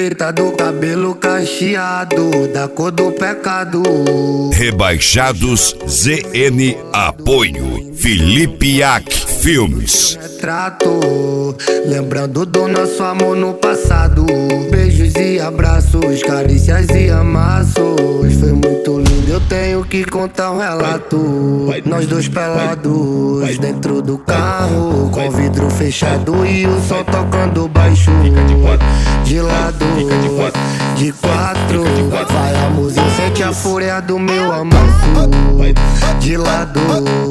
Preta do cabelo cacheado, da cor do pecado. Rebaixados ZN Apoio Felipe Yack Filmes. Retrato, lembrando do nosso amor no passado. Beijos e abraços, carícias e amassos. Foi muito lindo, eu tenho que contar um relato. Nós dois pelados, dentro do carro, com o vidro fechado e o som tocando baixo. De lado, de quatro, vai a música, sente a fúria do meu amasso. De lado,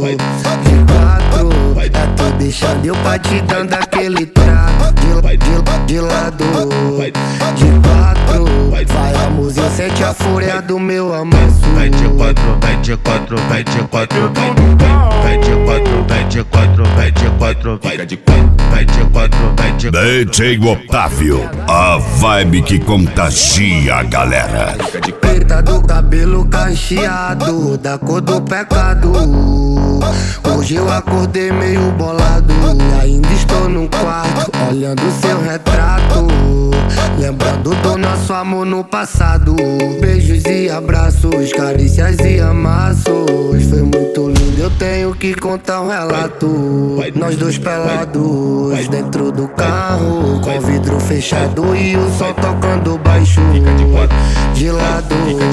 de quatro, é tu deixando eu batidando aquele trato. De lado, de quatro, vai a música, sente a fúria do meu amasso. Vai de quatro, vai de quatro, vai de quatro, vai de quatro, vai de quatro, vai de quatro, fica de quatro, vai de quatro, vai de quatro. DJ Otávio, a vibe que contagia a galera. Preta do cabelo cacheado, da cor do pecado. Hoje eu acordei meio bolado, ainda estou no quarto, olhando seu retrato, lembrando do nosso amor no passado. Beijos e abraços, carícias e amassos. Foi muito lindo, eu tenho que contar um relato. Nós dois pelados, dentro do carro, com o vidro fechado e o som tocando baixo. De lado,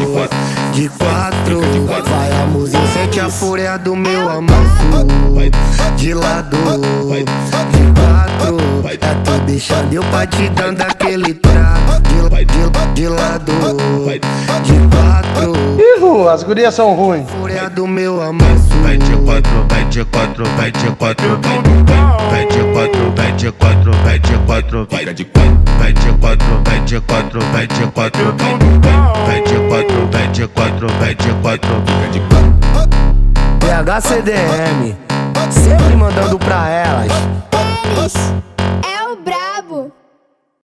de quatro, vai a música, sente a fúria do meu amasso. De lado, de quatro, é tu deixando eu batidando aquele trato. De lado, de quatro, as gurias são ruins. fúria do meu amasso. Vai de quatro, vai de quatro, vai de quatro, vai de quatro, vai de quatro, vai de quatro, fica de quatro, vai de quatro, vai de quatro, vai de quatro, vai de quatro, vai de quatro, vai de quatro, fica de quatro. PHCDM, sempre mandando pra elas.